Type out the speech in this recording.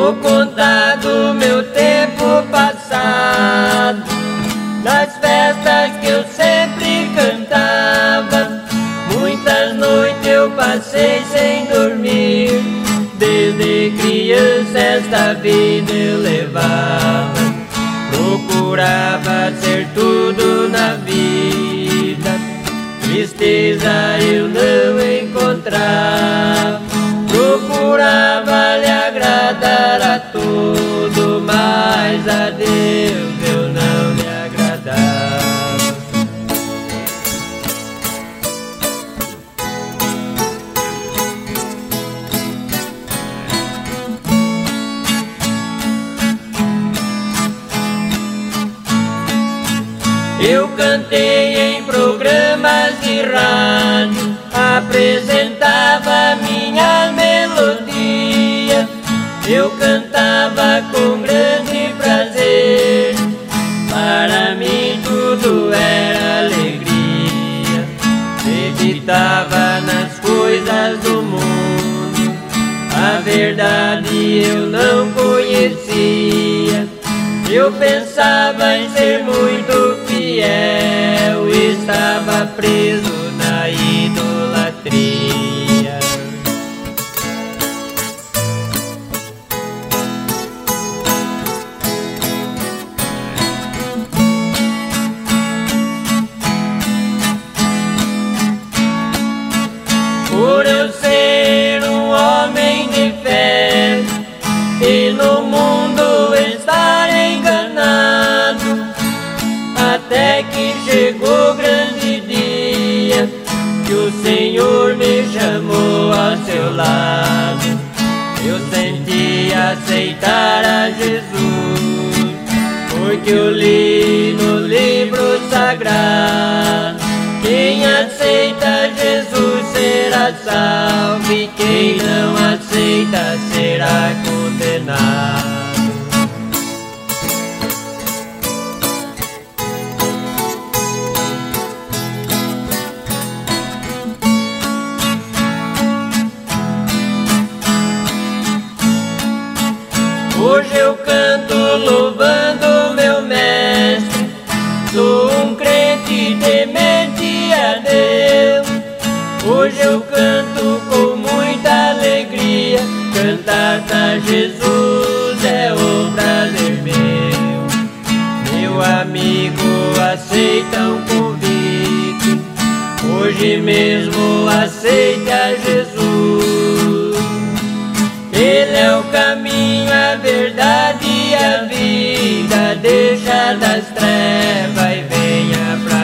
Vou contar do meu tempo passado, das festas que eu sempre cantava. Muitas noites eu passei sem dormir, desde criança esta vida eu levava. Procurava ser tudo na vida, tristeza eu não encontrava. Procurava lhe agradar a tudo, mas a Deus eu não lhe agradava. Eu cantei em programas de rádio, apresentava minha melodia. Eu cantava com grande prazer, para mim tudo era alegria. Acreditava nas coisas do mundo, a verdade eu não conhecia. Eu pensava em ser muito fiel, estava preso na idolatria. Por eu ser um homem de fé e no mundo estar enganado, até que chegou o grande dia que o Senhor me chamou ao seu lado. Eu senti aceitar a Jesus, porque eu li no livro sagrado: quem aceita Jesus será salvo, e quem não aceita será condenado. Hoje eu canto louvando meu mestre, sou um crente temente a Deus. Hoje eu canto com muita alegria, cantar pra Jesus é o prazer meu. Meu amigo, aceita um convite, hoje mesmo aceita Jesus. Ele é o caminho, a verdade e a vida. Deixa das trevas e venha pra